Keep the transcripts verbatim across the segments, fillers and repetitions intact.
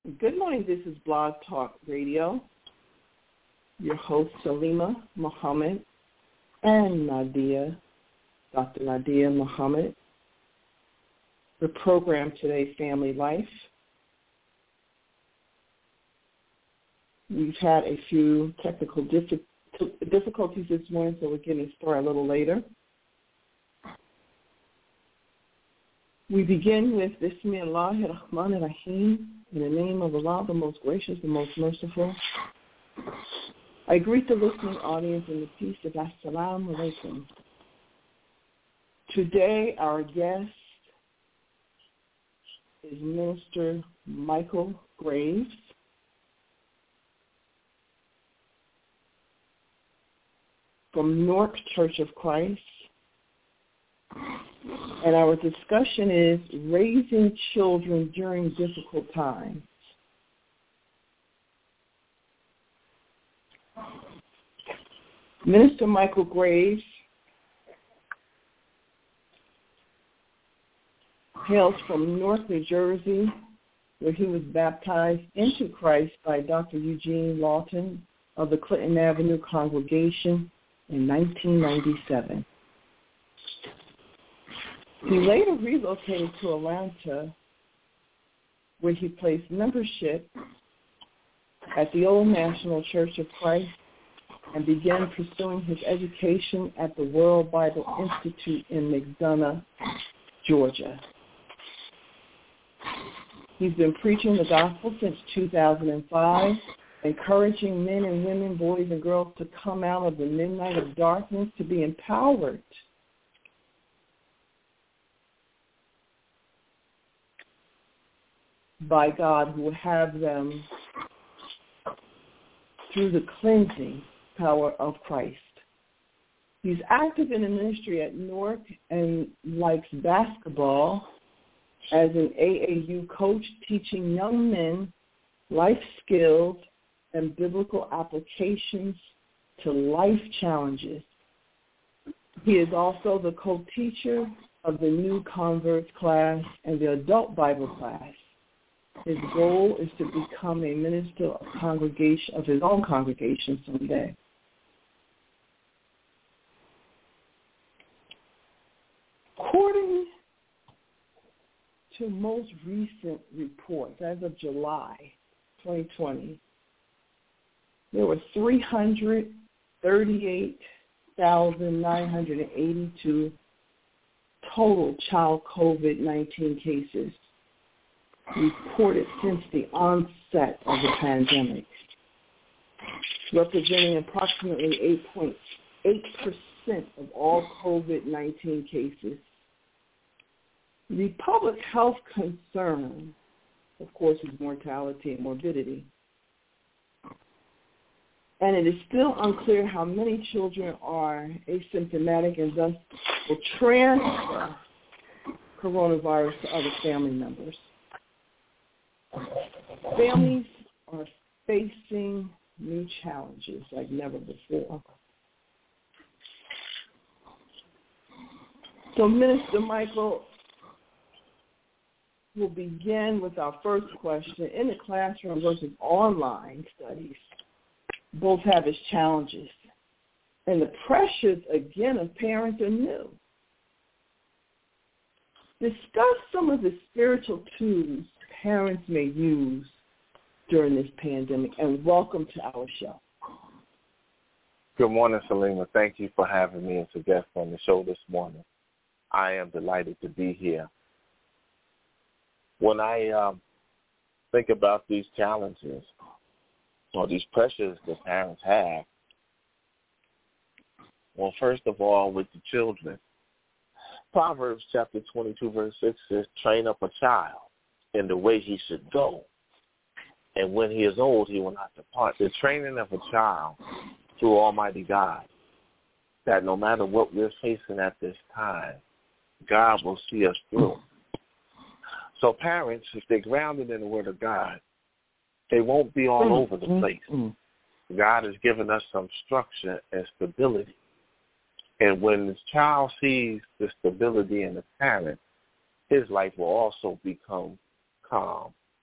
Good morning. This is Blog Talk Radio. Your host, Salima Muhammad, and Nadia, Doctor Nadia Muhammad. The program today, Family Life. We've had a few technical difficulties this morning, so we're getting started a little later. We begin with Bismillah ar-Rahman ar-Rahim, in the name of Allah, the most gracious, the most merciful. I greet the listening audience in the peace of Assalamu alaikum. Today, our guest is Minister Michael Graves. From Newark Church of Christ. And our discussion is raising children during difficult times. Minister Michael Graves hails from Newark, New Jersey, where he was baptized into Christ by Doctor Eugene Lawton of the Clinton Avenue Congregation in nineteen ninety-seven. He later relocated to Atlanta, where he placed membership at the Old National Church of Christ and began pursuing his education at the World Bible Institute in McDonough, Georgia. He's been preaching the gospel since two thousand five, encouraging men and women, boys and girls to come out of the midnight of darkness to be empowered by God, who will have them through the cleansing power of Christ. He's active in the ministry at Newark and likes basketball as an A A U coach, teaching young men life skills and biblical applications to life challenges. He is also the co-teacher of the new converts class and the adult Bible class. His goal is to become a minister of congregation of his own congregation someday. According to most recent reports, as of July twenty twenty, there were three hundred thirty-eight thousand nine hundred eighty-two total child COVID nineteen cases reported since the onset of the pandemic, representing approximately eight point eight percent of all COVID nineteen cases. The public health concern, of course, is mortality and morbidity. And it is still unclear how many children are asymptomatic and thus will transfer coronavirus to other family members. Families are facing new challenges like never before. So Minister Michael will begin with our first question. In the classroom versus online studies, both have its challenges. And the pressures, again, of parents are new. Discuss some of the spiritual tools parents may use during this pandemic, and welcome to our show. Good morning, Salima. Thank you for having me as a guest on the show this morning. I am delighted to be here. When I um, think about these challenges or these pressures that parents have, well, first of all, with the children, Proverbs chapter twenty-two, verse six says, train up a child in the way he should go, and when he is old, he will not depart. The training of a child through Almighty God, that no matter what we're facing at this time, God will see us through. So parents, if they're grounded in the Word of God, they won't be all over the place. God has given us some structure and stability. And when the child sees the stability in the parent, his life will also become calm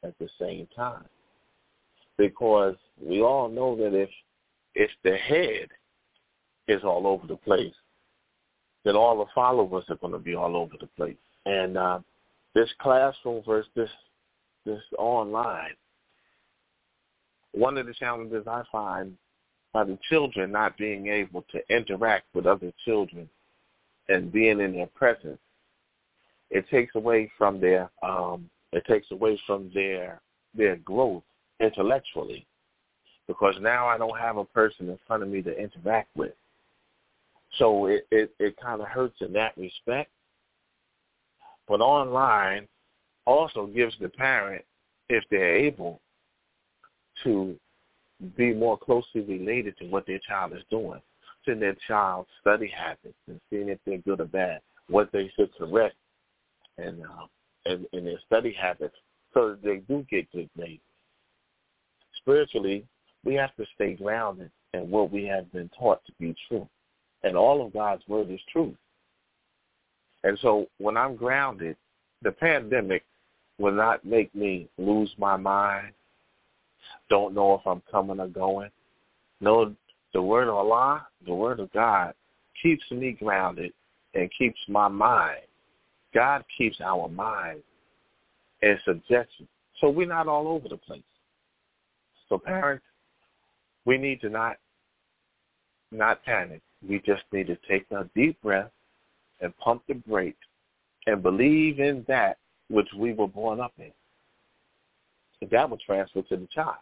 at the same time. Because we all know that if if the head is all over the place, then all the followers are going to be all over the place. And uh, this classroom versus this this online, one of the challenges I find by the children not being able to interact with other children and being in their presence, it takes away from their um, it takes away from their their growth intellectually, because now I don't have a person in front of me to interact with. So it, it, it kind of hurts in that respect. But online also gives the parent, if they're able, to be more closely related to what their child is doing, to their child's study habits and seeing if they're good or bad, what they should correct and uh, and, and their study habits so that they do get good grades. Spiritually, we have to stay grounded in what we have been taught to be true. And all of God's word is truth. And so when I'm grounded, the pandemic will not make me lose my mind, don't know if I'm coming or going. No, the word of Allah, the word of God, keeps me grounded and keeps my mind. God keeps our mind in subjection. So we're not all over the place. So parents, we need to not not panic. We just need to take a deep breath and pump the brakes and believe in that which we were born up in. And that will transfer to the child.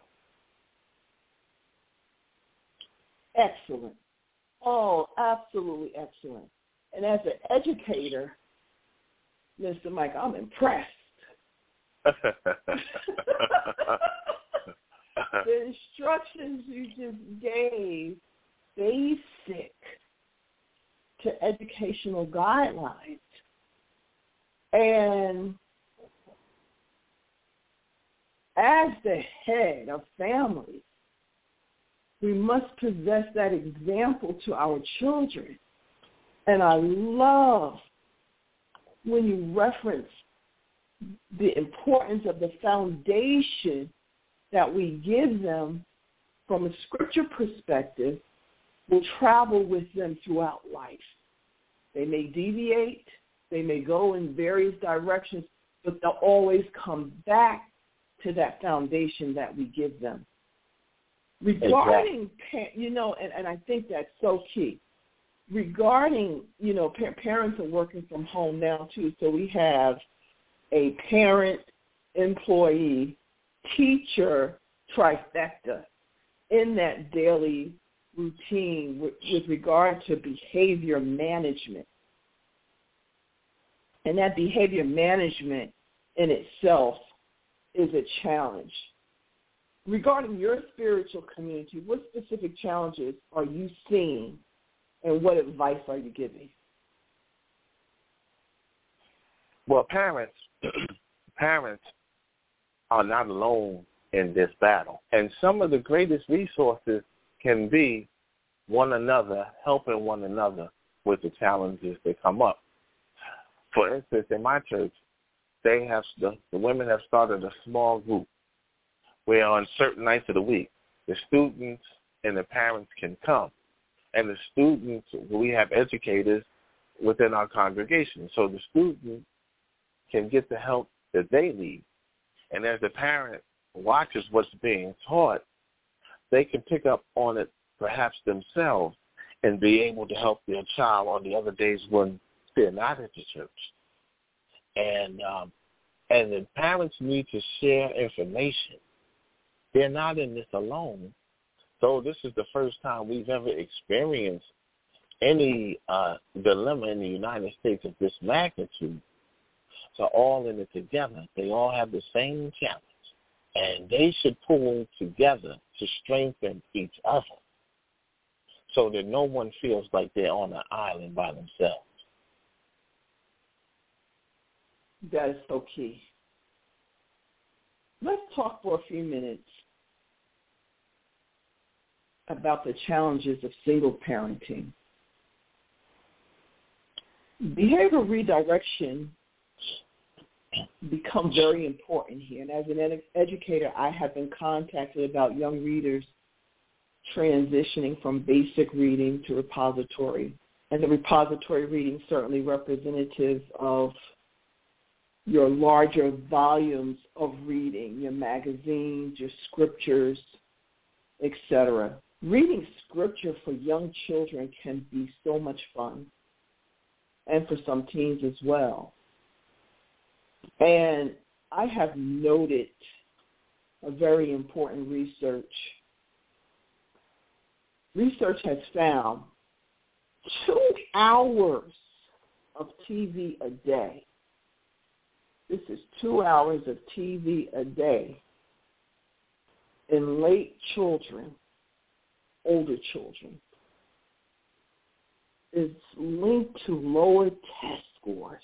Excellent. Oh, absolutely excellent. And as an educator, Mister Mike, I'm impressed. The instructions you just gave, basic to educational guidelines. And as the head of families, we must possess that example to our children. And I love when you reference the importance of the foundation that we give them from a scripture perspective will travel with them throughout life. They may deviate, they may go in various directions, but they'll always come back to that foundation that we give them. Regarding, exactly. you know, and, and I think that's so key. Regarding, you know, pa- parents are working from home now too, so we have a parent, employee, teacher trifecta in that daily routine with, with regard to behavior management. And that behavior management in itself is a challenge. Regarding your spiritual community, what specific challenges are you seeing and what advice are you giving? Well, parents, parents are not alone in this battle. And some of the greatest resources can be one another, helping one another with the challenges that come up. For instance, in my church, they have the, the women have started a small group where on certain nights of the week, the students and the parents can come. And the students, we have educators within our congregation. So the students can get the help that they need. And as the parent watches what's being taught, they can pick up on it perhaps themselves and be able to help their child on the other days when they're not at the church. And um, and the parents need to share information. They're not in this alone. So this is the first time we've ever experienced any uh, dilemma in the United States of this magnitude. So all in it together. They all have the same challenge. And they should pull together to strengthen each other so that no one feels like they're on an island by themselves. That is so key. Let's talk for a few minutes about the challenges of single parenting. Behavioral redirection become very important here. And as an ed- educator, I have been contacted about young readers transitioning from basic reading to repository. And the repository reading certainly representative of your larger volumes of reading, your magazines, your scriptures, et cetera. Reading scripture for young children can be so much fun, and for some teens as well. And I have noted a very important research. Research has found two hours of T V a day. This is two hours of T V a day in late children, older children, is linked to lower test scores.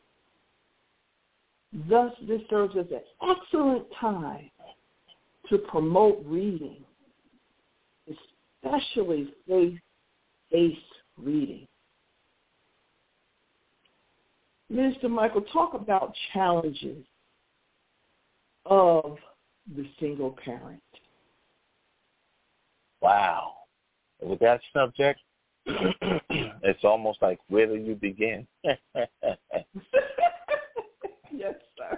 Thus, this serves as an excellent time to promote reading, especially faith-based reading. Minister Michael, talk about challenges of the single parent. Wow. With that subject, it's almost like, where do you begin? Yes, sir.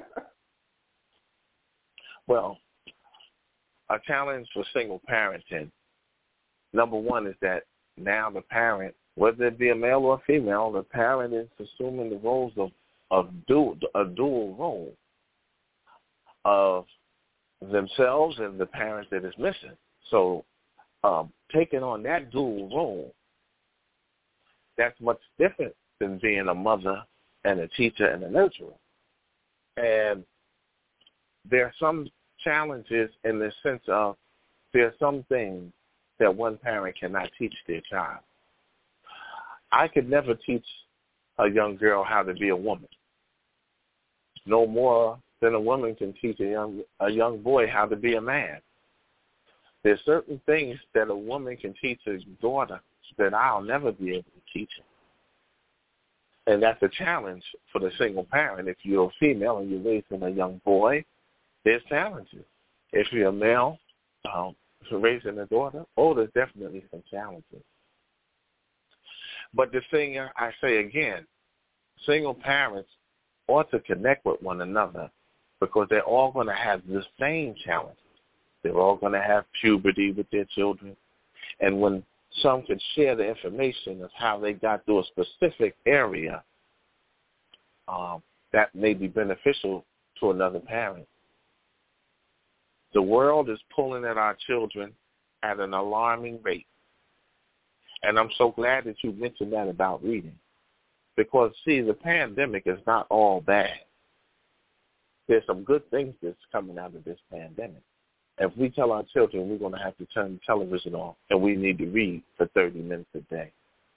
Well, a challenge for single parenting, number one is that now the parent, whether it be a male or a female, the parent is assuming the roles of, of dual, a dual role of themselves and the parent that is missing. So um, taking on that dual role, that's much different than being a mother and a teacher and a nurturer. And there are some challenges in the sense of there are some things that one parent cannot teach their child. I could never teach a young girl how to be a woman, no more than a woman can teach a young a young boy how to be a man. There's certain things that a woman can teach a daughter that I'll never be able to teach her. And that's a challenge for the single parent. If you're a female and you're raising a young boy, there's challenges. If you're a male, um, if you're raising a daughter, oh, there's definitely some challenges. But the thing I say again, single parents ought to connect with one another because they're all going to have the same challenges. They're all going to have puberty with their children. And when some can share the information of how they got through a specific area, um, that may be beneficial to another parent. The world is pulling at our children at an alarming rate. And I'm so glad that you mentioned that about reading. Because, see, the pandemic is not all bad. There's some good things that's coming out of this pandemic. If we tell our children we're going to have to turn the television off and we need to read for thirty minutes a day.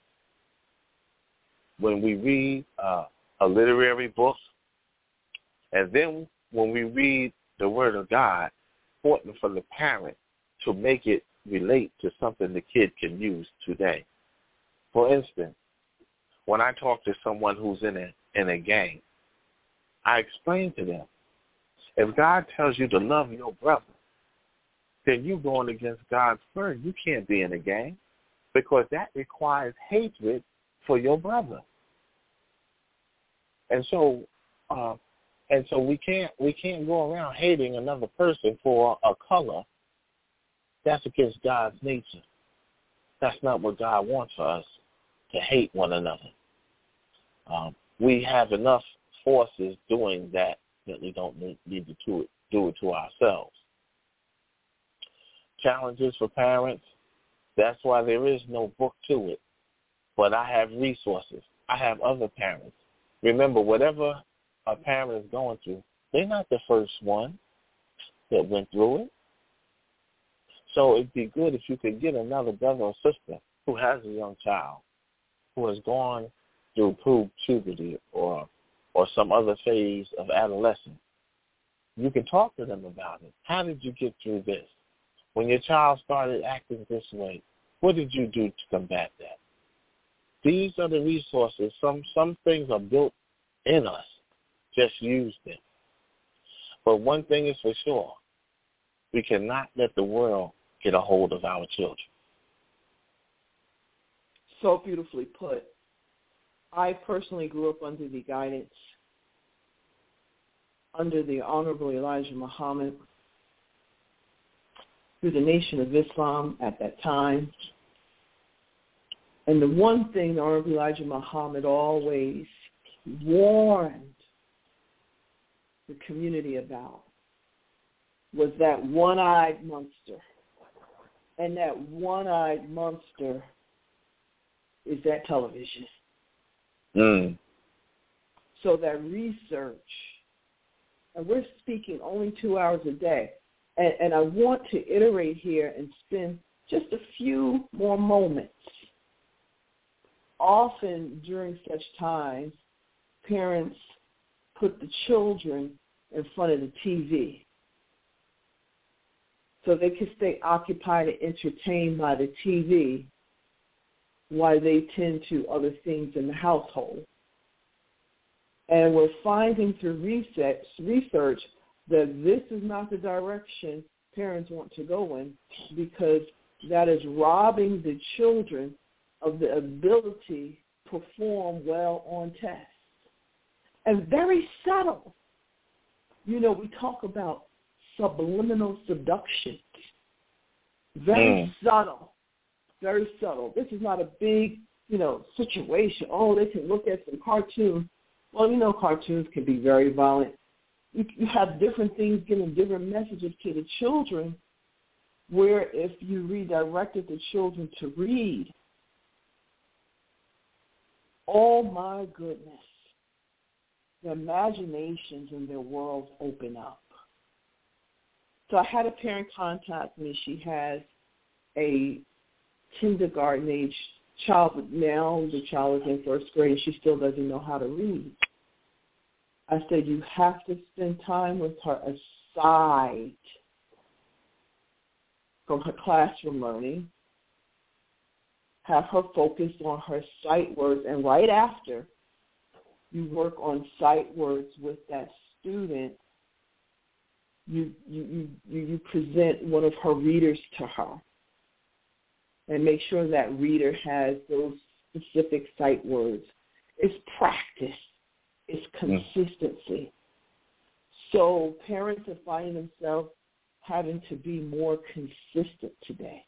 When we read uh, a literary book, and then when we read the Word of God, important for the parent to make it relate to something the kid can use today. For instance, when I talk to someone who's in a in a gang, I explain to them, if God tells you to love your brother, then you're going against God's word. You can't be in a gang because that requires hatred for your brother. And so, uh, and so we can't we can't go around hating another person for a color. That's against God's nature. That's not what God wants for us, to hate one another. Um, we have enough forces doing that that we don't need to do it, do it to ourselves. Challenges for parents, that's why there is no book to it. But I have resources. I have other parents. Remember, whatever a parent is going through, they're not the first one that went through it. So it'd be good if you could get another brother or sister who has a young child, who has gone through puberty or or some other phase of adolescence. You can talk to them about it. How did you get through this? When your child started acting this way, what did you do to combat that? These are the resources. Some some things are built in us just use them. But one thing is for sure, we cannot let the world get a hold of our children. So beautifully put. I personally grew up under the guidance, under the Honorable Elijah Muhammad, through the Nation of Islam at that time. And the one thing the Honorable Elijah Muhammad always warned the community about was that one-eyed monster. And that one-eyed monster is that television. Mm. So that research, and we're speaking only two hours a day, and, and I want to iterate here and spend just a few more moments. Often during such times, parents put the children in front of the T V so they can stay occupied and entertained by the T V while they tend to other things in the household. And we're finding through research, research that this is not the direction parents want to go in, because that is robbing the children of the ability to perform well on tests. And very subtle. You know, we talk about subliminal seduction. Very mm. subtle. Very subtle. This is not a big, you know, situation. Oh, they can look at some cartoons. Well, you know, cartoons can be very violent. You, you have different things giving different messages to the children, where if you redirected the children to read, oh my goodness, the imaginations in their worlds open up. So I had a parent contact me. She has a kindergarten-age child, but now the child is in first grade and she still doesn't know how to read. I said, you have to spend time with her aside from her classroom learning. Have her focus on her sight words, and right after, you work on sight words with that student. You you you you present one of her readers to her, and make sure that reader has those specific sight words. It's practice. It's consistency. So parents are finding themselves having to be more consistent today.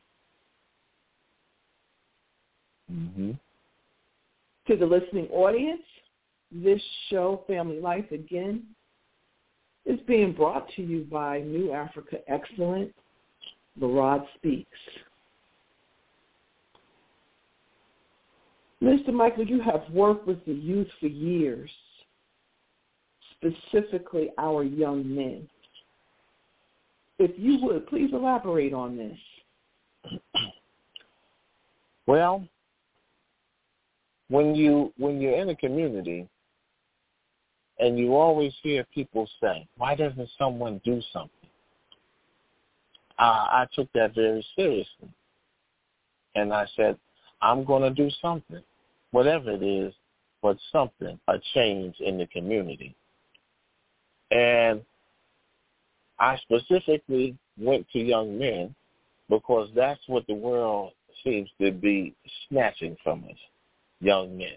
Mm-hmm. To the listening audience, this show, Family Life, again, is being brought to you by New Africa Excellent, Larod Speaks. Mister Michael, you have worked with the youth for years, specifically our young men. If you would, please elaborate on this. Well, when you when you're in a community and you always hear people say, why doesn't someone do something? Uh, I took that very seriously. And I said, I'm going to do something, whatever it is, but something, a change in the community. And I specifically went to young men because that's what the world seems to be snatching from us, young men.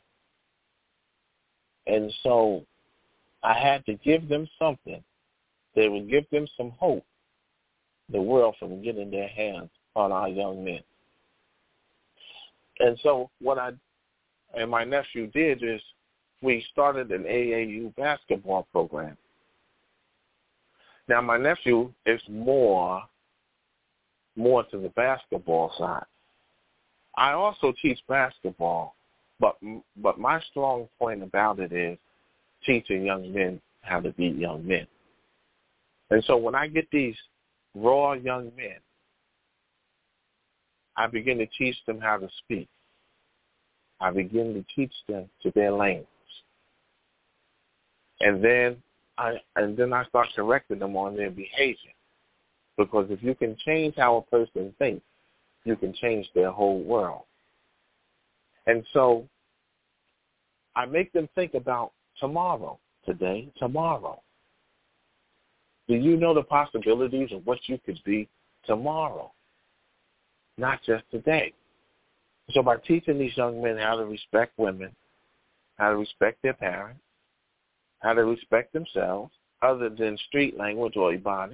And so I had to give them something that would give them some hope, the world from getting their hands on our young men. And so what I and my nephew did is we started an A A U basketball program. Now, my nephew is more, more to the basketball side. I also teach basketball, but but my strong point about it is teaching young men how to be young men. And so when I get these raw young men, I begin to teach them how to speak. I begin to teach them to their language. And then I and then I start correcting them on their behavior. Because if you can change how a person thinks, you can change their whole world. And so I make them think about tomorrow. today, tomorrow. Do you know the possibilities of what you could be tomorrow? Not just today. So by teaching these young men how to respect women, how to respect their parents, how to respect themselves, other than street language or ebonics,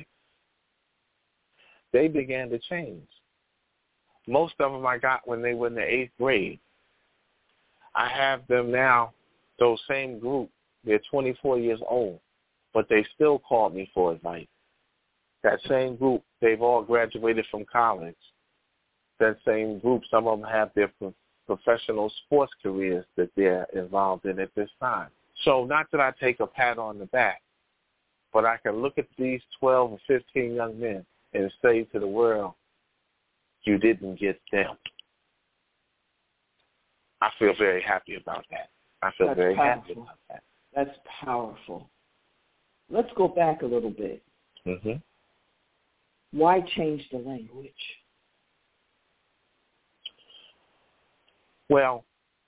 they began to change. Most of them I got when they were in the eighth grade. I have them now, those same group, they're twenty-four years old, but they still call me for advice. That same group, they've all graduated from college. That same group, some of them have their pro- professional sports careers that they're involved in at this time. So not that I take a pat on the back, but I can look at these twelve or fifteen young men and say to the world, you didn't get them. I feel very happy about that. I feel That's very powerful. happy about that. That's powerful. Let's go back a little bit. Mm-hmm. Why change the language? Well,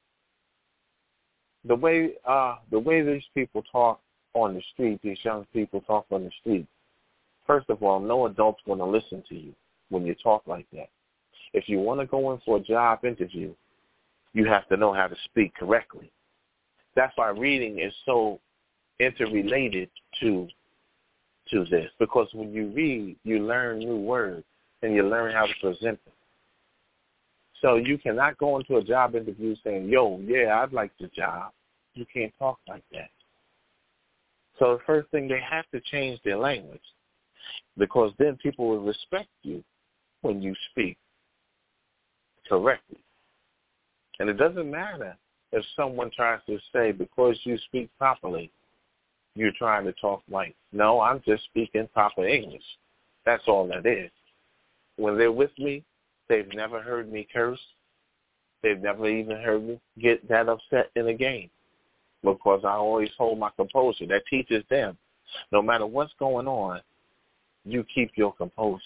the way uh, the way these people talk on the street, these young people talk on the street, first of all, no adult's going to listen to you when you talk like that. If you want to go in for a job interview, you have to know how to speak correctly. That's why reading is so interrelated to to this, because when you read, you learn new words and you learn how to present them. So you cannot go into a job interview saying, yo, yeah, I'd like the job. You can't talk like that. So the first thing, they have to change their language, because then people will respect you when you speak correctly. And it doesn't matter if someone tries to say, because you speak properly, you're trying to talk white. No, I'm just speaking proper English. That's all that is. When they're with me, they've never heard me curse. They've never even heard me get that upset in a game, because I always hold my composure. That teaches them, no matter what's going on, you keep your composure.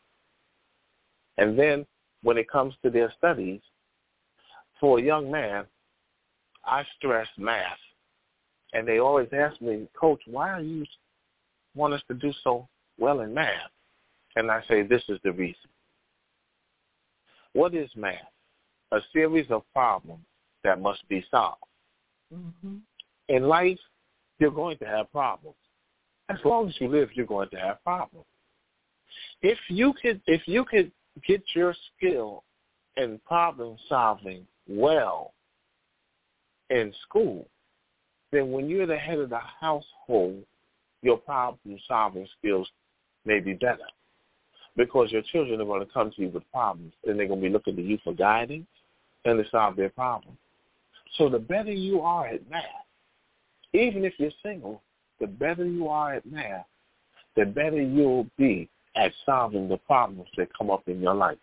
And then when it comes to their studies, for a young man, I stress math. And they always ask me, Coach, why do you want us to do so well in math? And I say, this is the reason. What is math? A series of problems that must be solved. Mm-hmm. In life, you're going to have problems. As long as you live, you're going to have problems. If you could, if you could get your skill in problem solving well in school, then when you're the head of the household, your problem-solving skills may be better, because your children are going to come to you with problems, and they're going to be looking to you for guidance and to solve their problems. So the better you are at math, even if you're single, the better you are at math, the better you'll be at solving the problems that come up in your life.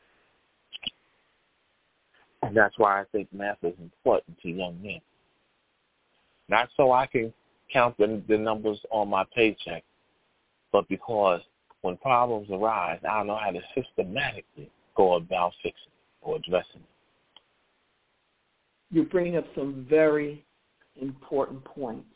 And that's why I think math is important to young men. Not so I can count the, the numbers on my paycheck, but because when problems arise, I know how to systematically go about fixing or addressing it. You're bringing up some very important points.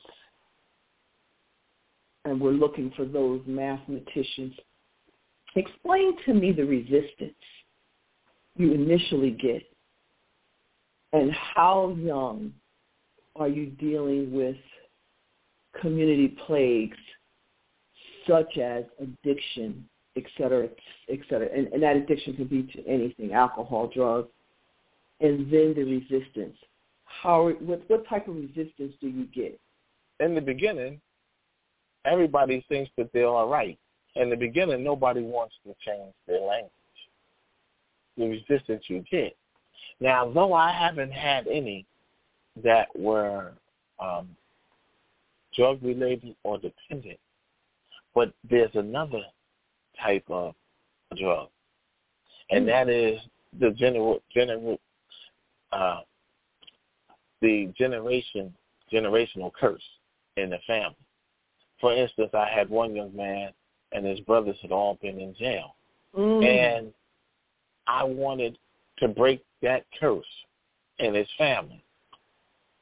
And we're looking for those mathematicians. Explain to me the resistance you initially get, and how young are you dealing with community plagues such as addiction, et cetera, et cetera. And, and that addiction can be to anything, alcohol, drugs, and then the resistance. How, what, what type of resistance do you get? In the beginning, everybody thinks that they're all right. In the beginning, nobody wants to change their language. The resistance you get. Now, though I haven't had any that were um, drug-related or dependent, but there's another type of drug, and that is the general, general, uh, the generation, generational curse in the family. For instance, I had one young man, and his brothers had all been in jail, mm. and I wanted to break that curse in his family.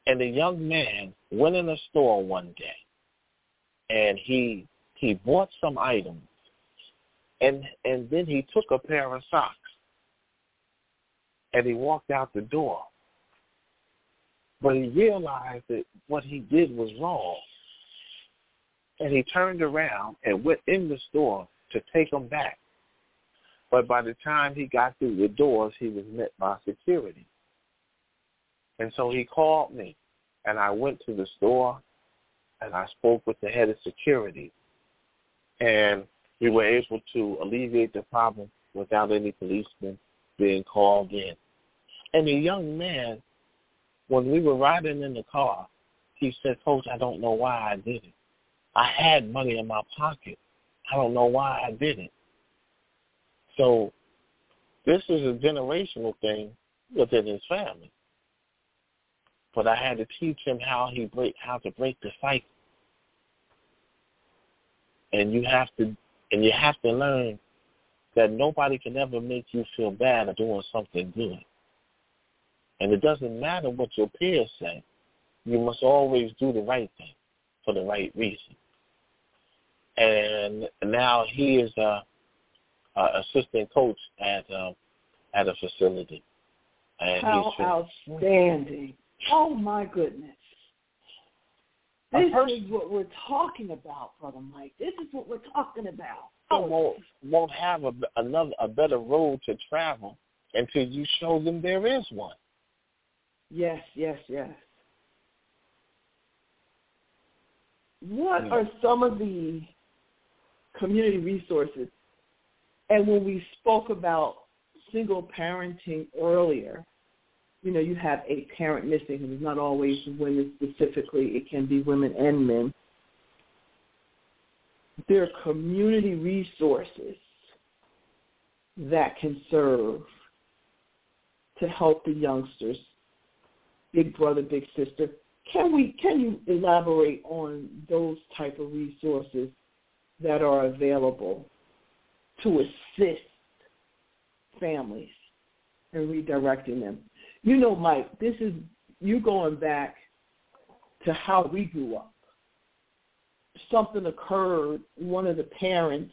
And the young man went in a store one day, and he he bought some items, and and then he took a pair of socks, and he walked out the door. But he realized that what he did was wrong, and he turned around and went in the store to take them back. But by the time he got through the doors, he was met by security. And so he called me, and I went to the store, and I spoke with the head of security. And we were able to alleviate the problem without any policemen being called in. And the young man, when we were riding in the car, he said, Coach, I don't know why I did it. I had money in my pocket. I don't know why I did it. So this is a generational thing within his family. But I had to teach him how he break how to break the cycle. And you have to and you have to learn that nobody can ever make you feel bad or doing something good. And it doesn't matter what your peers say. You must always do the right thing for the right reason. And now he is a, a assistant coach at um, at a facility. And how he's outstanding! Oh my goodness! This person, is what we're talking about, Brother Mike. This is what we're talking about. Oh, won't won't have a, another a better road to travel until you show them there is one. Yes, yes, yes. What yeah. are some of the community resources? And when we spoke about single parenting earlier, you know, you have a parent missing, and it's not always women specifically. It can be women and men. There are community resources that can serve to help the youngsters. Big brother, big sister. Can we? Can you elaborate on those type of resources that are available to assist families in redirecting them? You know, Mike, this is you going back to how we grew up. Something occurred, one of the parents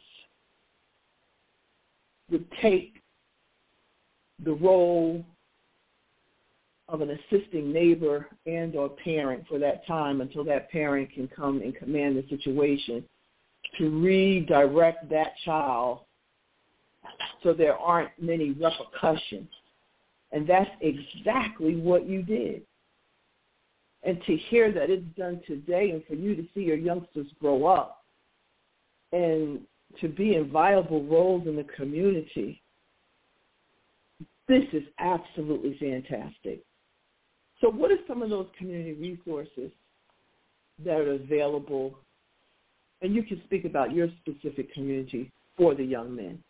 would take the role of an assisting neighbor and or parent for that time until that parent can come and command the situation to redirect that child so there aren't many repercussions. And that's exactly what you did. And to hear that it's done today and for you to see your youngsters grow up and to be in viable roles in the community, this is absolutely fantastic. So what are some of those community resources that are available? And you can speak about your specific community for the young men.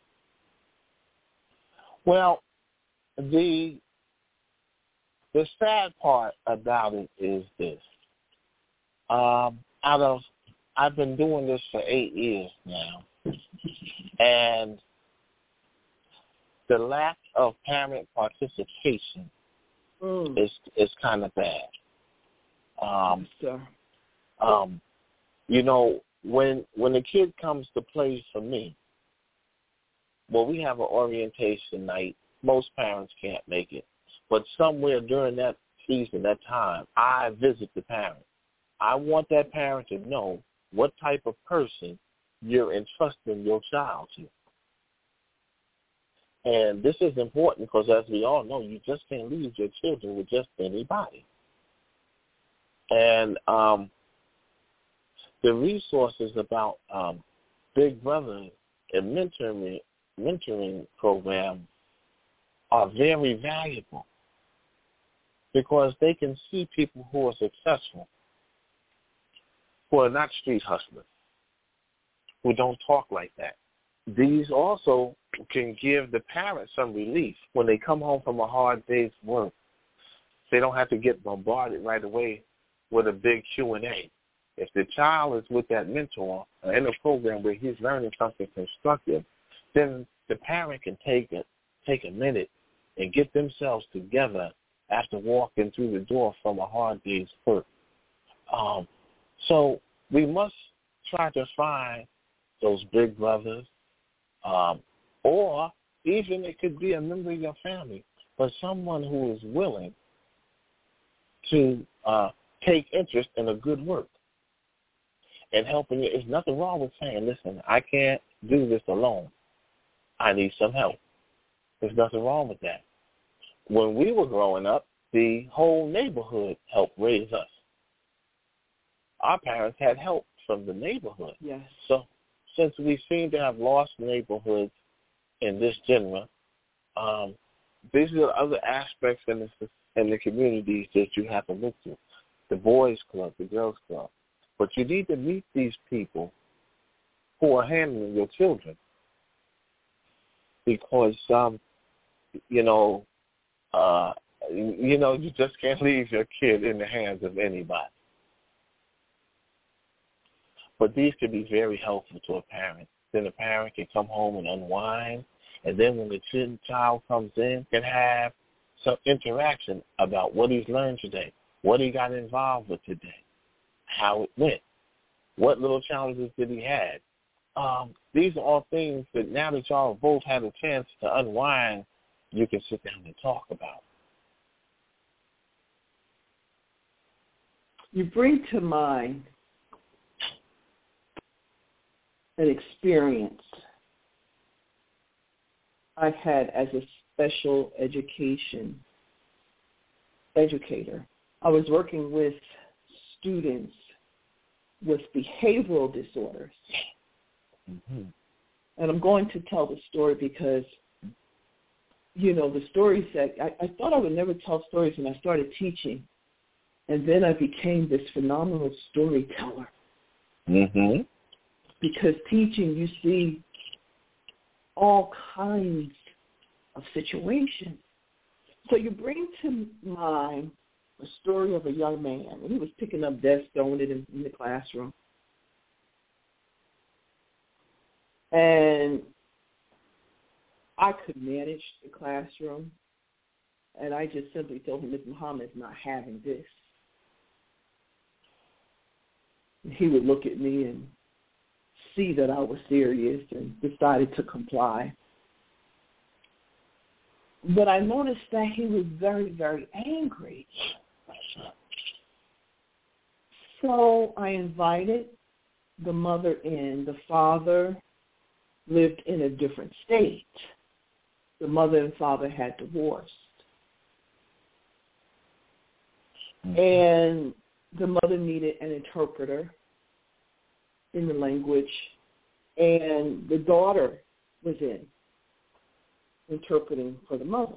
Well, the the sad part about it is this. Um, out of I've been doing this for eight years now, and the lack of parent participation mm. is is kind of bad. Um, yes, um, you know, when when a kid comes to play for me, well, we have an orientation night. Most parents can't make it. But somewhere during that season, that time, I visit the parent. I want that parent to know what type of person you're entrusting your child to. And this is important because, as we all know, you just can't leave your children with just anybody. And um, the resources about um, Big Brother and mentoring, mentoring program are very valuable because they can see people who are successful, who are not street hustlers, who don't talk like that. These also can give the parents some relief when they come home from a hard day's work. They don't have to get bombarded right away with a big Q and A. If the child is with that mentor in a program where he's learning something constructive, then the parent can take a, take a minute and get themselves together after walking through the door from a hard day's work. Um, so we must try to find those big brothers, um, or even it could be a member of your family, but someone who is willing to uh, take interest in a good work and helping you. There's nothing wrong with saying, listen, I can't do this alone. I need some help. There's nothing wrong with that. When we were growing up, the whole neighborhood helped raise us. Our parents had help from the neighborhood. Yes. So since we seem to have lost neighborhoods in this genre, um, these are other aspects in the, in the communities that you have to look to. The boys' club, the girls' club. But you need to meet these people who are handling your children. Because, um, you know, uh, you know, you just can't leave your kid in the hands of anybody. But these can be very helpful to a parent. Then a parent can come home and unwind, and then when the child comes in, can have some interaction about what he's learned today, what he got involved with today, how it went, what little challenges did he have. Um, these are all things that now that y'all both had a chance to unwind, you can sit down and talk about. You bring to mind an experience I had as a special education educator. I was working with students with behavioral disorders. Mm-hmm. And I'm going to tell the story because, you know, the stories that I, I thought I would never tell stories when I started teaching. And then I became this phenomenal storyteller. Mm-hmm. Because teaching, you see all kinds of situations. So you bring to mind a story of a young man, and he was picking up desks, throwing it in, in the classroom. And I could manage the classroom, and I just simply told him, Miz Muhammad's not having this. And he would look at me and see that I was serious and decided to comply. But I noticed that he was very, very angry. So I invited the mother in. The father lived in a different state. The mother and father had divorced. Mm-hmm. And the mother needed an interpreter in the language, and the daughter was in, interpreting for the mother.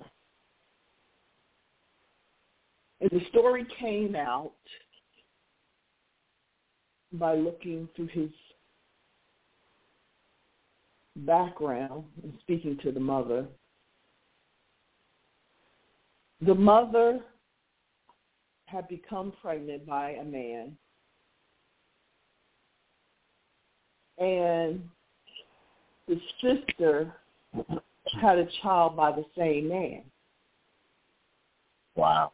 And the story came out by looking through his background and speaking to the mother. The mother had become pregnant by a man, and the sister had a child by the same man. Wow.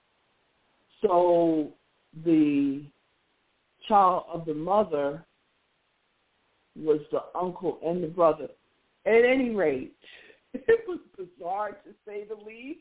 So the child of the mother was the uncle and the brother. At any rate, it was bizarre to say the least.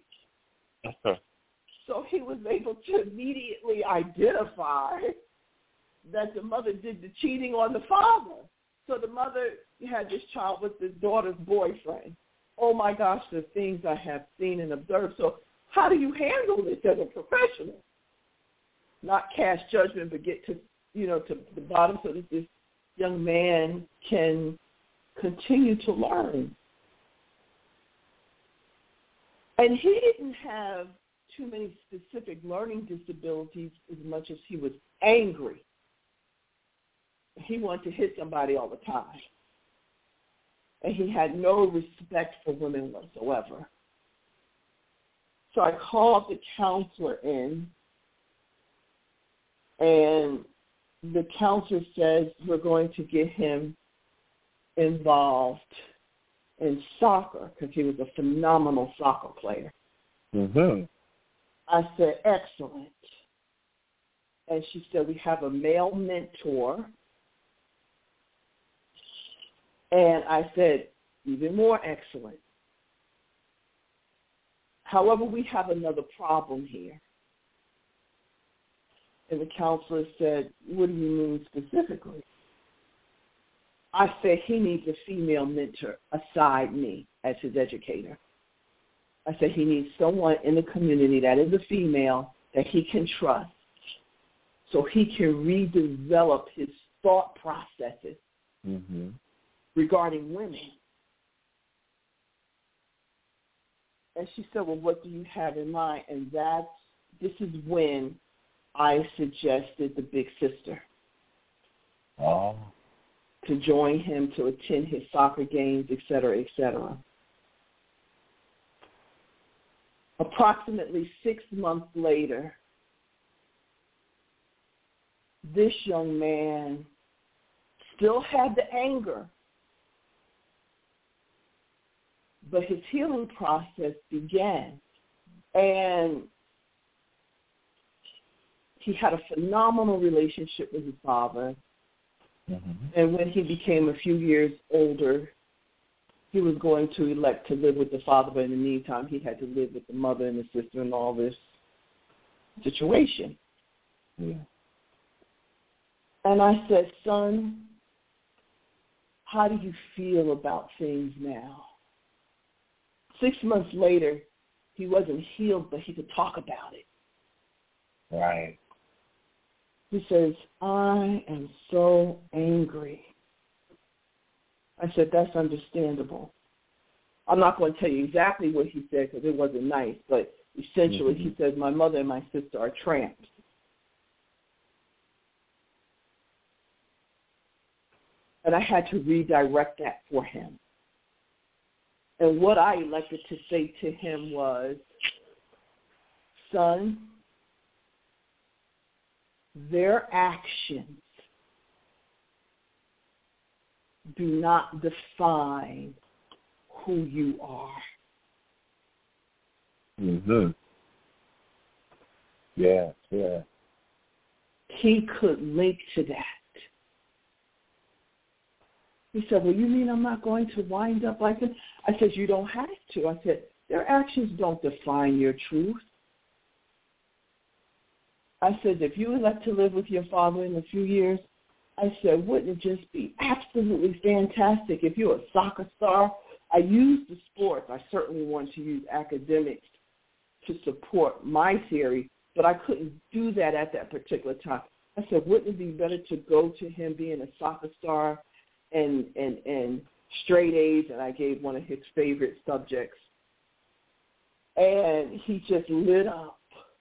So he was able to immediately identify that the mother did the cheating on the father. So the mother had this child with the daughter's boyfriend. Oh, my gosh, the things I have seen and observed. So how do you handle this as a professional? Not cast judgment, but get to, you know, to the bottom so that this young man can continue to learn. And he didn't have too many specific learning disabilities as much as he was angry. He wanted to hit somebody all the time. And he had no respect for women whatsoever. So I called the counselor in, and the counselor says we're going to get him involved in soccer because he was a phenomenal soccer player. Mm-hmm. I said, excellent. And she said, we have a male mentor. And I said, even more excellent. However, we have another problem here. And the counselor said, what do you mean specifically? I said, he needs a female mentor aside me as his educator. I said, he needs someone in the community that is a female that he can trust so he can redevelop his thought processes mm-hmm. regarding women. And she said, well, what do you have in mind? And that's, this is when I suggested the big sister. Oh. To join him, to attend his soccer games, et cetera, et cetera. Approximately six months later, this young man still had the anger, but his healing process began. And he had a phenomenal relationship with his father. Mm-hmm. And when he became a few years older, he was going to elect to live with the father, but in the meantime, he had to live with the mother and the sister and all this situation. Yeah. And I said, son, how do you feel about things now? Six months later, he wasn't healed, but he could talk about it. Right. He says, I am so angry. I said, that's understandable. I'm not going to tell you exactly what he said because it wasn't nice, but essentially mm-hmm. he says, my mother and my sister are tramps. And I had to redirect that for him. And what I elected to say to him was, son, their actions do not define who you are. Mm-hmm. Yeah, yeah. He could link to that. He said, well, you mean I'm not going to wind up like this? I said, you don't have to. I said, their actions don't define your truth. I said, if you elect to live with your father in a few years, I said, wouldn't it just be absolutely fantastic if you're a soccer star? I used the sports. I certainly want to use academics to support my theory, but I couldn't do that at that particular time. I said, wouldn't it be better to go to him being a soccer star and, and, and straight A's, and I gave one of his favorite subjects. And he just lit up.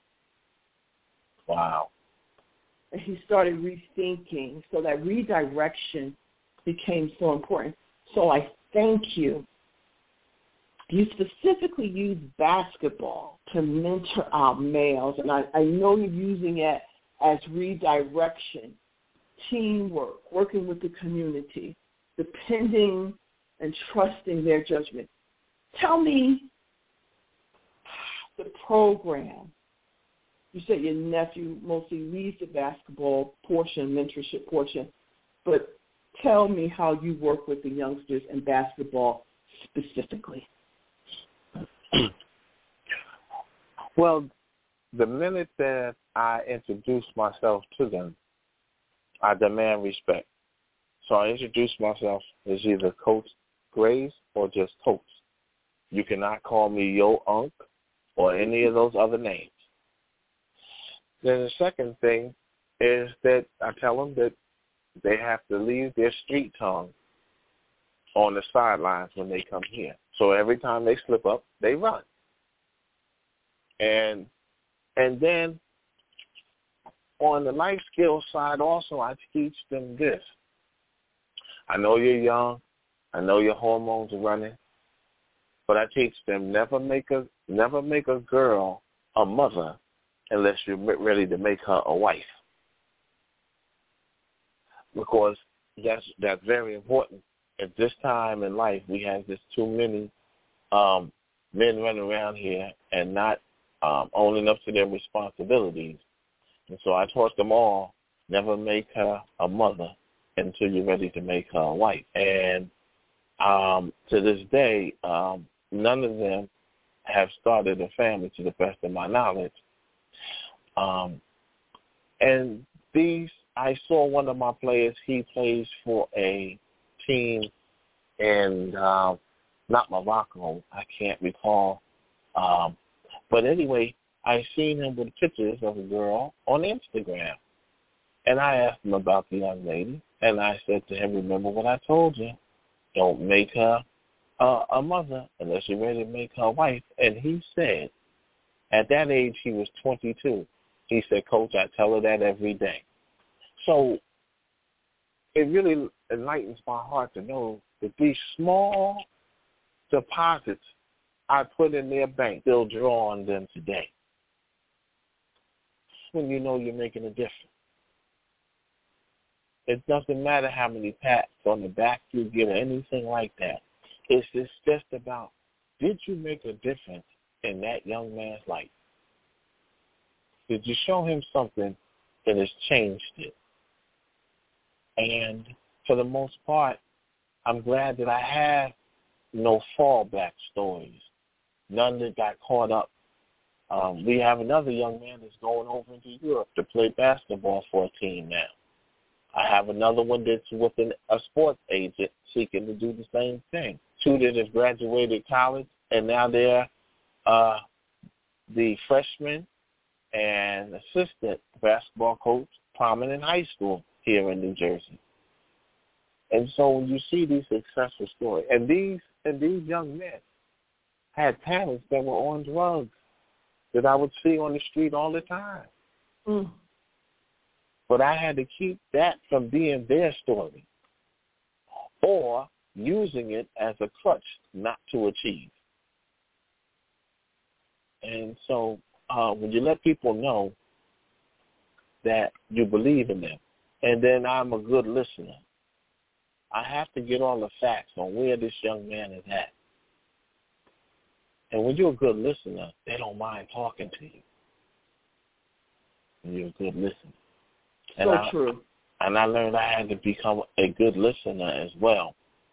Wow. And he started rethinking. So that redirection became so important. So I thank you. You specifically use basketball to mentor our males, and I, I know you're using it as redirection, teamwork, working with the community, depending and trusting their judgment. Tell me the program. You said your nephew mostly leads the basketball portion, mentorship portion, but tell me how you work with the youngsters in basketball specifically. Well, the minute that I introduce myself to them, I demand respect. So I introduce myself as either Coach Graves or just Coach. You cannot call me Yo Unc or any of those other names. Then the second thing is that I tell them that they have to leave their street tongue on the sidelines when they come here. So every time they slip up, they run. And and then on the life skills side also, I teach them this. I know you're young. I know your hormones are running. But I teach them never make a never make a girl a mother unless you're ready to make her a wife. Because that's that's very important. At this time in life, we have just too many um, men running around here and not um, owning up to their responsibilities. And so I taught them all, never make her a mother until you're ready to make her a wife. And um, to this day, um, none of them have started a family to the best of my knowledge. Um, and these, I saw one of my players, he plays for a team in, uh, not Morocco, I can't recall. Um, but anyway, I seen him with pictures of a girl on Instagram. And I asked him about the young lady, and I said to him, remember what I told you, don't make her uh, a mother unless you're ready to make her a wife. And he said, at that age, he was twenty-two. He said, Coach, I tell her that every day. So it really enlightens my heart to know that these small deposits I put in their bank, they'll draw on them today. When you know you're making a difference. It doesn't matter how many pats on the back you get or anything like that. It's just, just about, did you make a difference in that young man's life? Did you show him something that has changed it? And for the most part, I'm glad that I have no fallback stories, none that got caught up. Um, we have another young man that's going over into Europe to play basketball for a team now. I have another one that's with an, a sports agent seeking to do the same thing. Two that have graduated college, and now they're uh, the freshman and assistant basketball coach, prominent high school here in New Jersey. And so when you see these successful stories, and these and these young men had parents that were on drugs that I would see on the street all the time. Mm. But I had to keep that from being their story or using it as a crutch not to achieve. And so uh, when you let people know that you believe in them, and then I'm a good listener, I have to get all the facts on where this young man is at. And when you're a good listener, they don't mind talking to you. When you're a good listener. And so I, true. And I learned I had to become a good listener as well.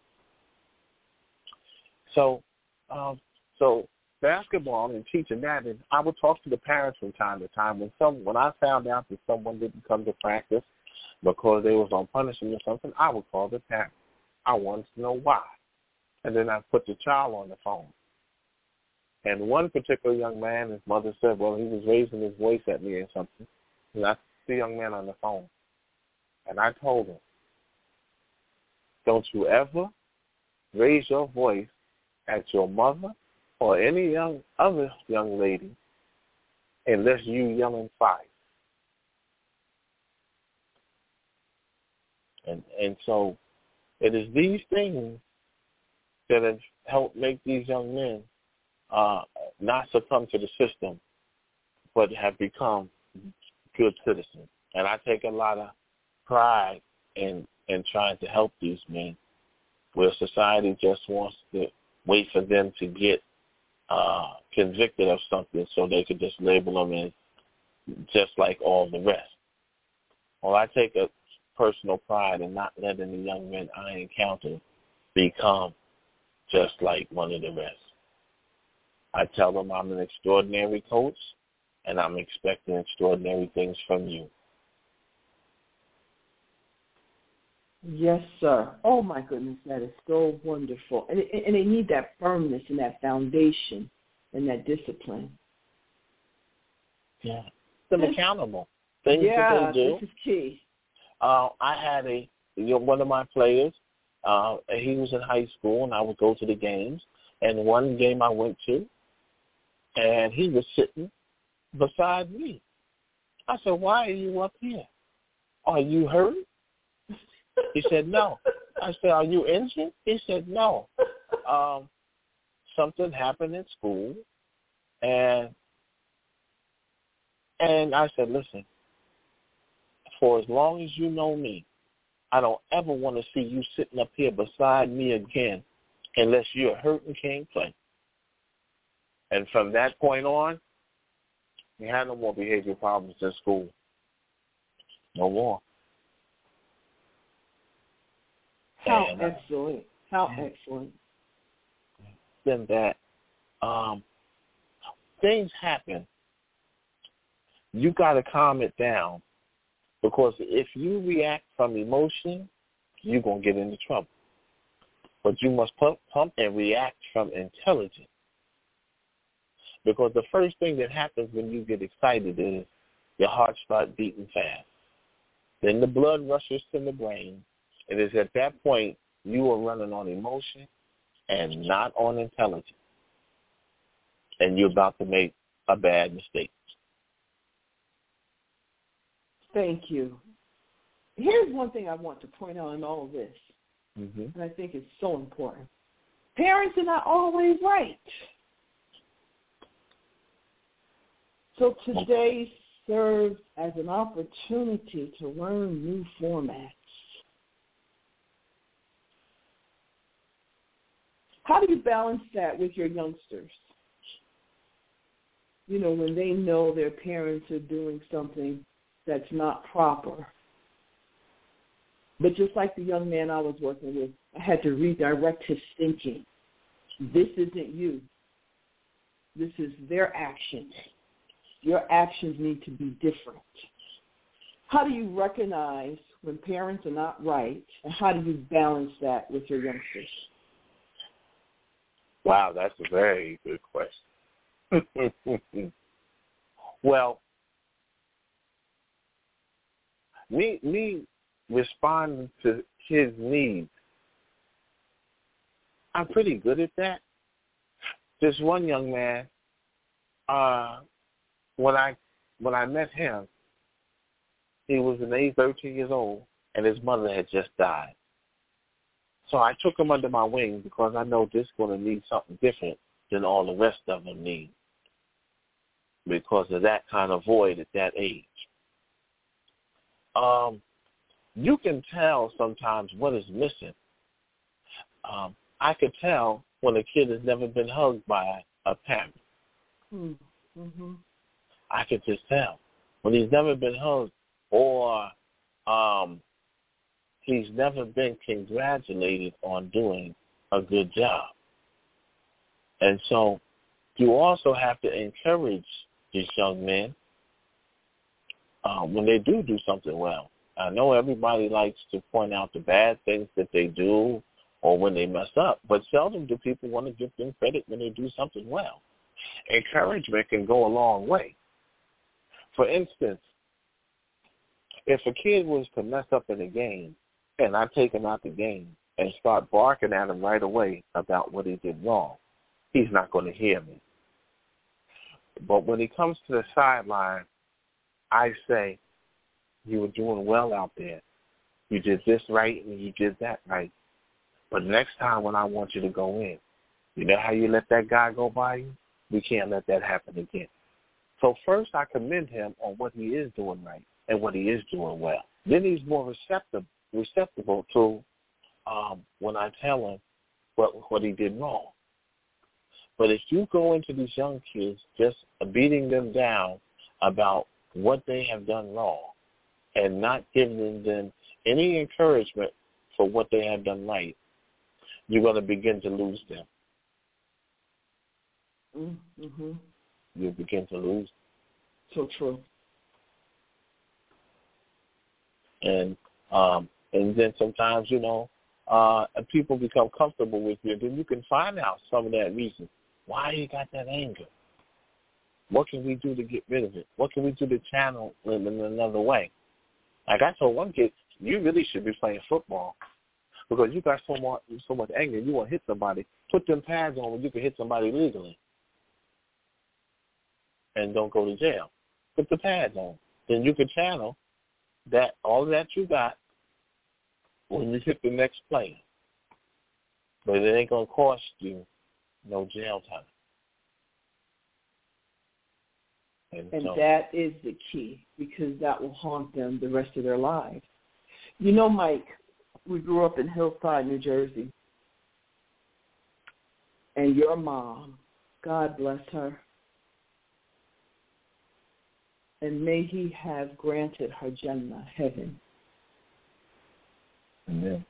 So, um, so basketball and teaching that, and I would talk to the parents from time to time. When some, when I found out that someone didn't come to practice because they was on punishment or something, I would call the parent. I wanted to know why, and then I put the child on the phone. And one particular young man, his mother said, well, he was raising his voice at me or something. And I the young man on the phone. And I told him, don't you ever raise your voice at your mother or any young other young lady unless you yelling fire. And and so it is these things that have helped make these young men uh, not succumb to the system, but have become good citizens. And I take a lot of pride in in trying to help these men, where society just wants to wait for them to get uh, convicted of something so they could just label them as just like all the rest. Well, I take a personal pride in not letting the young men I encounter become just like one of the rest. I tell them I'm an extraordinary coach, and I'm expecting extraordinary things from you. Yes, sir. Oh, my goodness, that is so wonderful. And, and they need that firmness and that foundation and that discipline. Yeah. Them accountable. Things yeah, that they do. This is key. Uh, I had a you know, one of my players, uh, he was in high school, and I would go to the games. And one game I went to, and he was sitting beside me. I said, why are you up here? Are you hurt? He said, no. I said, are you injured? He said, no. Um, something happened in school, and and I said, listen, for as long as you know me, I don't ever want to see you sitting up here beside me again unless you're hurt and can't play. And from that point on, He had no more behavior problems in school. No more. How and, uh, excellent. How excellent. Then that um, things happen. You got to calm it down, because if you react from emotion, you're going to get into trouble. But you must pump, pump and react from intelligence. Because the first thing that happens when you get excited is your heart starts beating fast. Then the blood rushes to the brain. It is at that point you are running on emotion and not on intelligence. And you're about to make a bad mistake. Thank you. Here's one thing I want to point out in all of this, mm-hmm. and I think it's so important. Parents are not always right. So today serves as an opportunity to learn new formats. How do you balance that with your youngsters? You know, when they know their parents are doing something that's not proper. But just like the young man I was working with, I had to redirect his thinking. This isn't you. This is their actions. Your actions need to be different. How do you recognize when parents are not right, and how do you balance that with your youngsters? Wow, that's a very good question. Well, me me responding to his needs, I'm pretty good at that. This one young man, uh, when I when I met him, he was an age thirteen years old, and his mother had just died. So I took him under my wing because I know this is going to need something different than all the rest of them need, because of that kind of void at that age. Um, you can tell sometimes what is missing. Um, I could tell when a kid has never been hugged by a parent. Mm-hmm. I could just tell when he's never been hugged, or um, he's never been congratulated on doing a good job. And so you also have to encourage these young men um, when they do do something well. I know everybody likes to point out the bad things that they do or when they mess up, but seldom do people want to give them credit when they do something well. Encouragement can go a long way. For instance, if a kid was to mess up in a game and I take him out the game and start barking at him right away about what he did wrong, he's not going to hear me. But when he comes to the sideline, I say, you were doing well out there. You did this right and you did that right. But next time when I want you to go in, you know how you let that guy go by you? We can't let that happen again. So first I commend him on what he is doing right and what he is doing well. Then he's more receptive, receptible to um, when I tell him what, what he did wrong. But if you go into these young kids just beating them down about what they have done wrong and not giving them any encouragement for what they have done right, you're going to begin to lose them. Mm-hmm. You'll begin to lose. So true. And um, and then sometimes, you know, uh, people become comfortable with you, and then you can find out some of that reason. Why you got that anger? What can we do to get rid of it? What can we do to channel it in another way? Like I told one kid, you really should be playing football because you got so much, so much anger. You want to hit somebody. Put them pads on when you can hit somebody legally and don't go to jail. Put the pads on. Then you can channel that all that you got when you hit the next player. But it ain't going to cost you no jail time. And, and so, that is the key, because that will haunt them the rest of their lives. You know, Mike, we grew up in Hillside, New Jersey, and your mom, God bless her, and may he have granted her Jannah, heaven. Amen.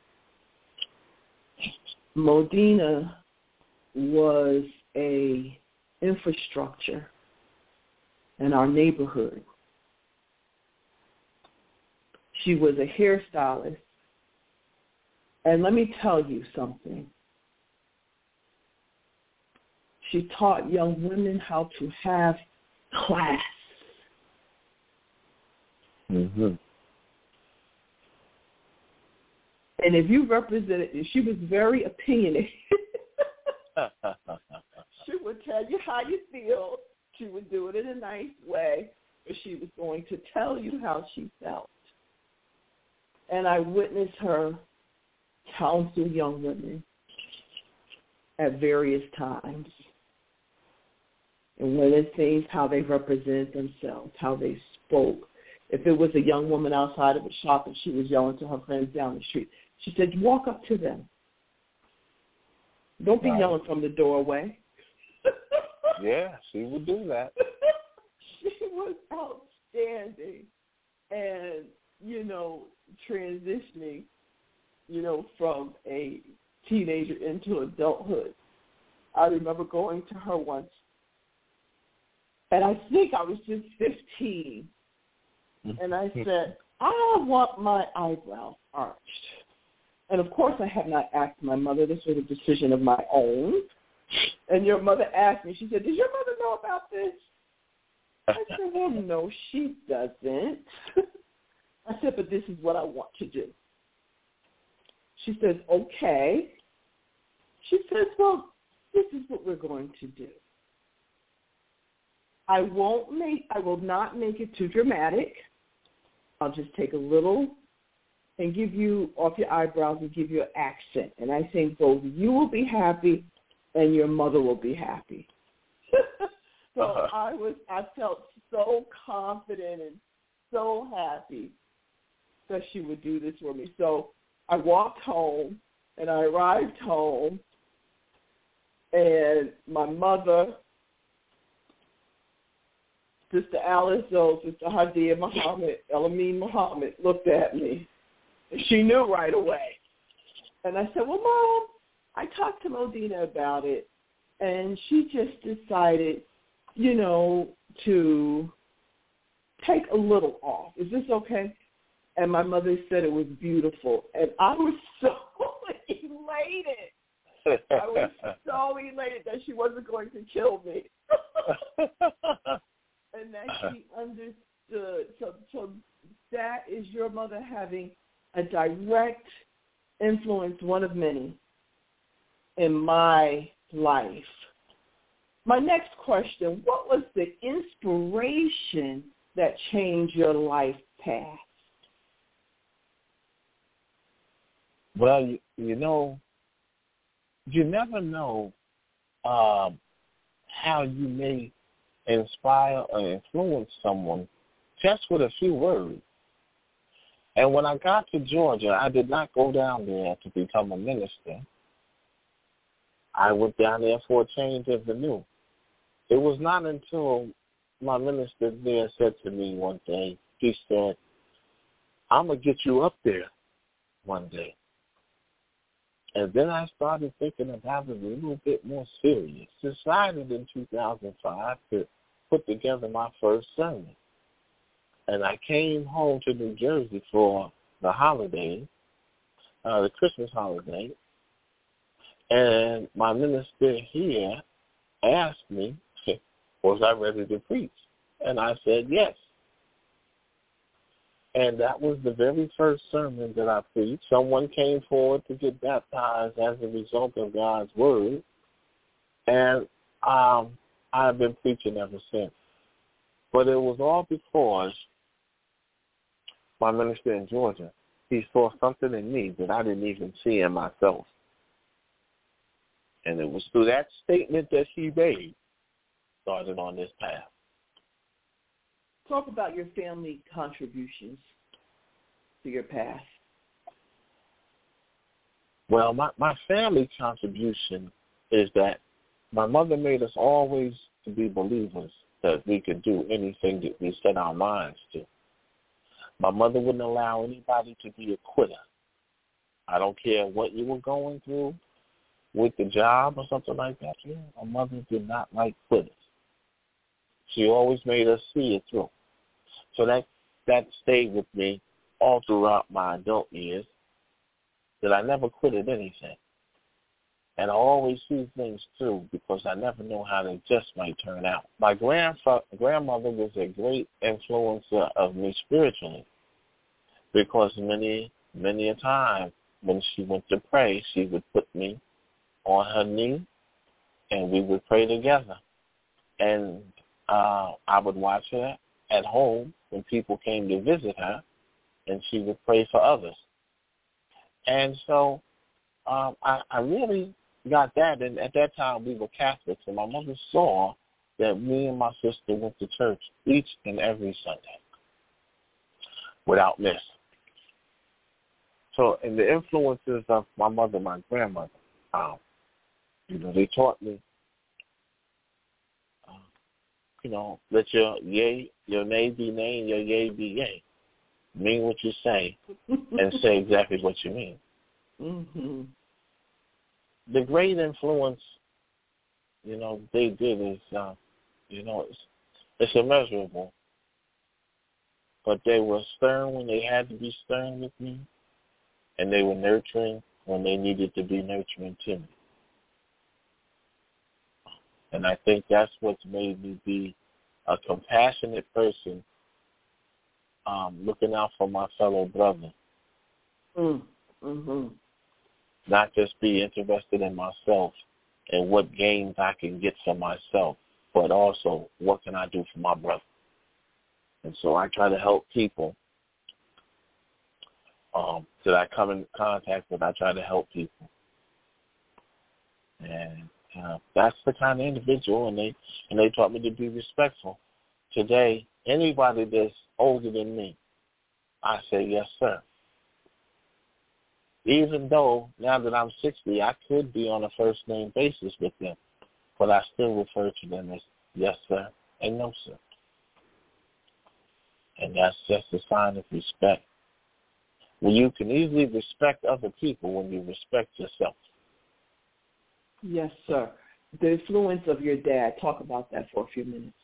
Modena was a infrastructure in our neighborhood. She was a hairstylist. And let me tell you something. She taught young women how to have class. Mm-hmm. And if you represented, she was very opinionated. She would tell you how you feel. She would do it in a nice way, but she was going to tell you how she felt. And I witnessed her counsel young women at various times. And one of the things, how they represented themselves, how they spoke. If it was a young woman outside of a shop and she was yelling to her friends down the street, she said, walk up to them. Don't be right. yelling from the doorway. Yeah, she would do that. She was outstanding. And, you know, transitioning, you know, from a teenager into adulthood. I remember going to her once, and I think I was just fifteen, and I said, I want my eyebrows arched. And, of course, I have not asked my mother. This was a decision of my own. And your mother asked me, she said, does your mother know about this? I said, well, no, she doesn't. I said, but this is what I want to do. She says, okay. She says, well, this is what we're going to do. I won't make, I will not make it too dramatic. I'll just take a little and give you off your eyebrows and give you an accent. And I think both you will be happy and your mother will be happy. So uh-huh. I was, I felt so confident and so happy that she would do this for me. So I walked home, and I arrived home, and my mother, Sister Alice O, Sister Hadia Muhammad, Elamine Muhammad, looked at me, and she knew right away. And I said, well, Mom, I talked to Modena about it, and she just decided, you know, to take a little off. Is this okay? And my mother said it was beautiful. And I was so elated. I was so elated that she wasn't going to kill me. And that she understood. So, so that is your mother having a direct influence, one of many, in my life. My next question, what was the inspiration that changed your life path? Well, you, you know, you never know um, how you may inspire or influence someone just with a few words. And when I got to Georgia, I did not go down there to become a minister. I went down there for a change of venue. It was not until my minister there said to me one day, he said, I'm going to get you up there one day. And then I started thinking about it a little bit more serious. Decided in two thousand five to put together my first sermon. And I came home to New Jersey for the holiday, uh, the Christmas holiday. And my minister here asked me, was I ready to preach? And I said yes. And that was the very first sermon that I preached. Someone came forward to get baptized as a result of God's word. And um, I've been preaching ever since. But it was all because my minister in Georgia, he saw something in me that I didn't even see in myself. And it was through that statement that he made, started on this path. Talk about your family contributions to your past. Well, my, my family contribution is that my mother made us always to be believers that we could do anything that we set our minds to. My mother wouldn't allow anybody to be a quitter. I don't care what you were going through with the job or something like that. Yeah, my mother did not like quitters. She always made us see it through. So that that stayed with me all throughout my adult years, that I never quitted anything. And I always see things through because I never know how they just might turn out. My grandfa- grandmother was a great influencer of me spiritually, because many, many a time when she went to pray, she would put me on her knee and we would pray together. And uh, I would watch her at home when people came to visit her, and she would pray for others. And so um, I, I really got that, and at that time we were Catholics, and my mother saw that me and my sister went to church each and every Sunday without miss. So, in the influences of my mother and my grandmother, um, you know, they taught me, uh, you know, let your yay, your nay be nay, and your yay be yay. Mean what you say, and say exactly what you mean. Mm-hmm. The great influence, you know, they did is, uh, you know, it's, it's immeasurable. But they were stern when they had to be stern with me, and they were nurturing when they needed to be nurturing to me. And I think that's what's made me be a compassionate person, um, looking out for my fellow brother. Mm-hmm. Not just be interested in myself and what gains I can get for myself, but also what can I do for my brother. And so I try to help people um, that I come in contact with. I try to help people. And uh, that's the kind of individual, and they, and they taught me to be respectful. Today, anybody that's older than me, I say, yes, sir. Even though now that I'm sixty, I could be on a first-name basis with them, but I still refer to them as yes, sir, and no, sir. And that's just a sign of respect. Well, you can easily respect other people when you respect yourself. Yes, sir. The influence of your dad, talk about that for a few minutes.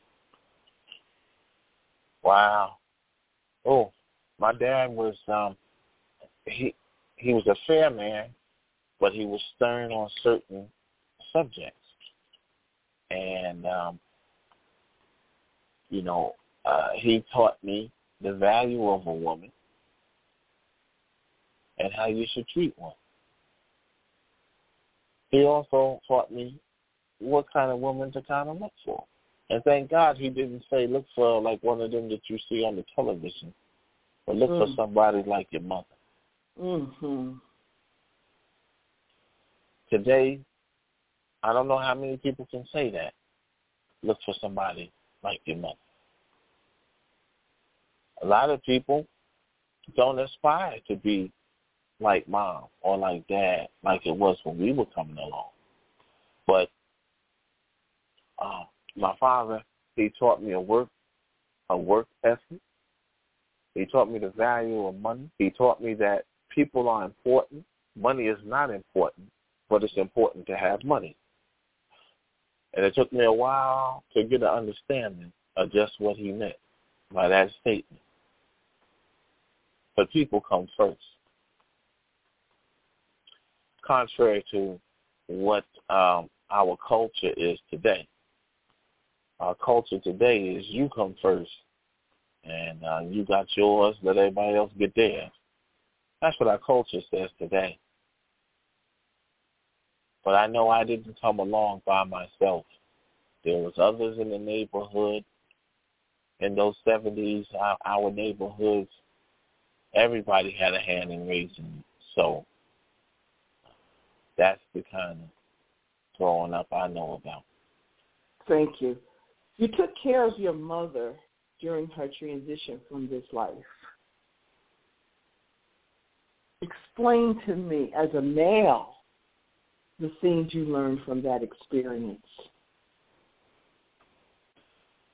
Wow. Oh, my dad was, um, he, he was a fair man, but he was stern on certain subjects. And, um, you know, uh, he taught me the value of a woman and how you should treat one. He also taught me what kind of woman to kind of look for. And thank God he didn't say look for like one of them that you see on the television, but look mm. for somebody like your mother. Mm-hmm. Today, I don't know how many people can say that. Look for somebody like your mother. A lot of people don't aspire to be like mom or like dad, like it was when we were coming along. But uh, my father, he taught me a work, a work ethic. He taught me the value of money. He taught me that people are important. Money is not important, but it's important to have money. And it took me a while to get an understanding of just what he meant by that statement. But people come first. Contrary to what um, our culture is today. Our culture today is you come first, and uh, you got yours, let everybody else get theirs. That's what our culture says today. But I know I didn't come along by myself. There was others in the neighborhood. In those seventies, our, our neighborhoods, everybody had a hand in raising me. So that's the kind of growing up I know about. Thank you. You took care of your mother during her transition from this life. Explain to me, as a male, the things you learned from that experience.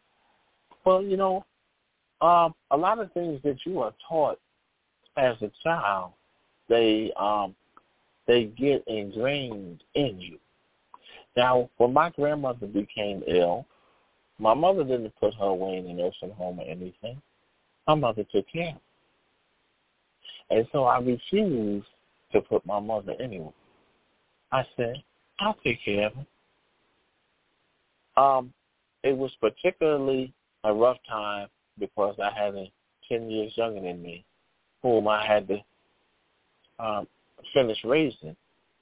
Well, you know, um, a lot of things that you are taught as a child, they um, they get ingrained in you. Now, when my grandmother became ill, my mother didn't put her away in a nursing home or anything. My mother took care of her. And so I refused to put my mother anywhere. I said, I'll take care of her. Um, it was particularly a rough time because I had a ten years younger than me whom I had to um, finish raising.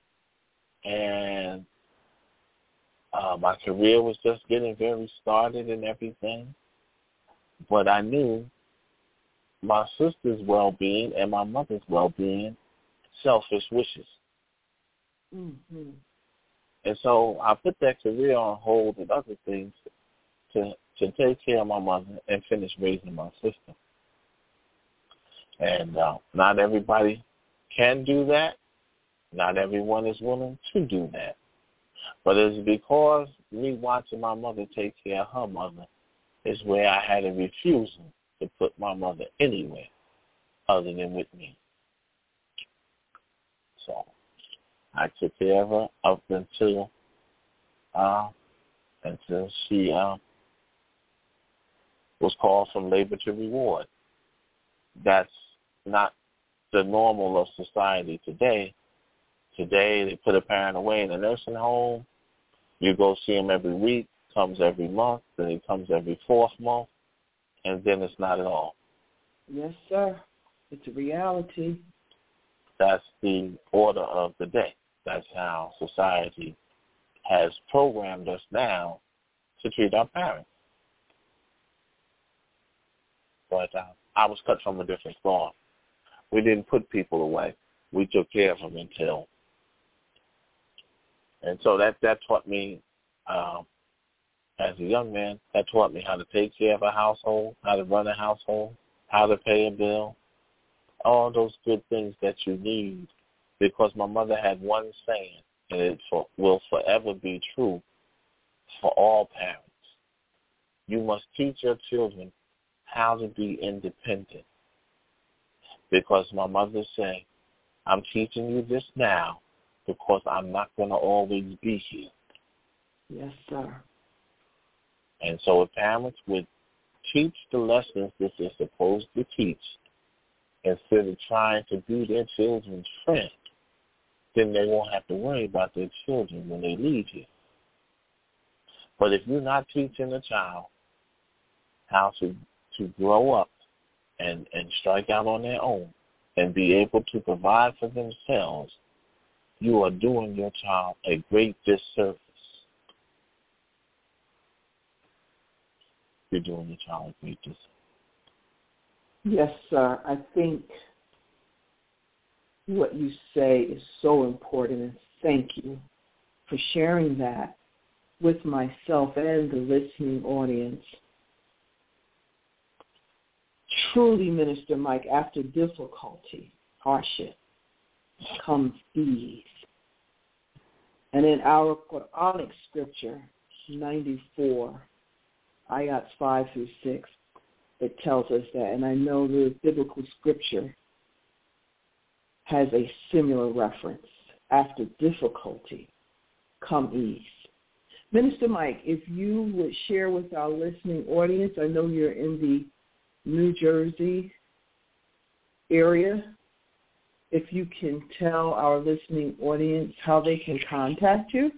And uh, my career was just getting very started and everything. But I knew my sister's well-being and my mother's well-being, selfish wishes. Mm-hmm. And so I put that career on hold and other things to to take care of my mother and finish raising my sister. And uh, not everybody can do that. Not everyone is willing to do that. But it's because me watching my mother take care of her mother is where I had a refusal to put my mother anywhere other than with me. So I took care of her up until uh, until she uh, was called from labor to reward. That's not the normal of society today. Today, they put a parent away in a nursing home. You go see him every week, comes every month, then he comes every fourth month, and then it's not at all. Yes, sir. It's a reality. That's the order of the day. That's how society has programmed us now to treat our parents. But uh, I was cut from a different cloth. We didn't put people away. We took care of them until. And so that, that taught me, um, as a young man, that taught me how to take care of a household, how to run a household, how to pay a bill, all those good things that you need, because my mother had one saying, and it for, will forever be true for all parents. You must teach your children how to be independent. Because my mother said, I'm teaching you this now because I'm not going to always be here. Yes, sir. And so if parents would teach the lessons that they're supposed to teach instead of trying to be their children's friend, then they won't have to worry about their children when they leave here. But if you're not teaching a child how to, to grow up and, and strike out on their own and be able to provide for themselves, you are doing your child a great disservice. You're doing your child a great disservice. Yes, sir. I think what you say is so important, and thank you for sharing that with myself and the listening audience. Truly, Minister Mike, after difficulty, hardship, comes ease. And in our Quranic scripture, ninety-four, ayats five through six, it tells us that, and I know the biblical scripture has a similar reference. After difficulty, come ease. Minister Mike, if you would share with our listening audience, I know you're in the New Jersey area, if you can tell our listening audience how they can contact you.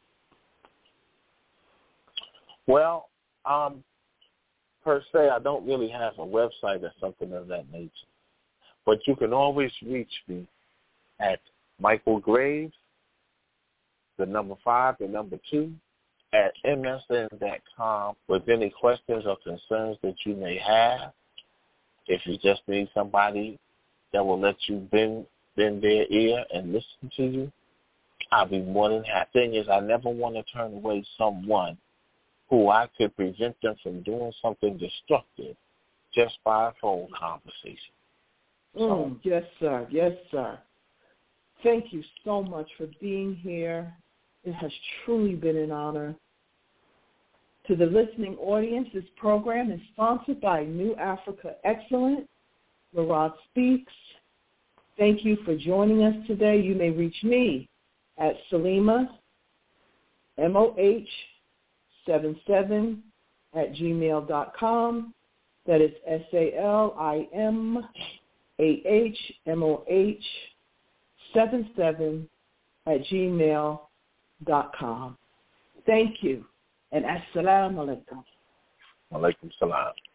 Well, um, per se, I don't really have a website or something of that nature. But you can always reach me at Michael Graves, the number five, the number two, at M S N dot com with any questions or concerns that you may have. If you just need somebody that will let you bend, bend their ear and listen to you, I'll be more than happy. The thing is, I never want to turn away someone who I could prevent them from doing something destructive just by a phone conversation. So, mm, yes, sir. Yes, sir. Thank you so much for being here. It has truly been an honor. To the listening audience, this program is sponsored by New Africa Excellence, Murad Speaks. Thank you for joining us today. You may reach me at Salima, M O H seventy-seven at gmail dot com. That is S A L I M A H M O H seventy-seven at gmail dot com. Thank you, and assalamu alaikum. Alaikum salam.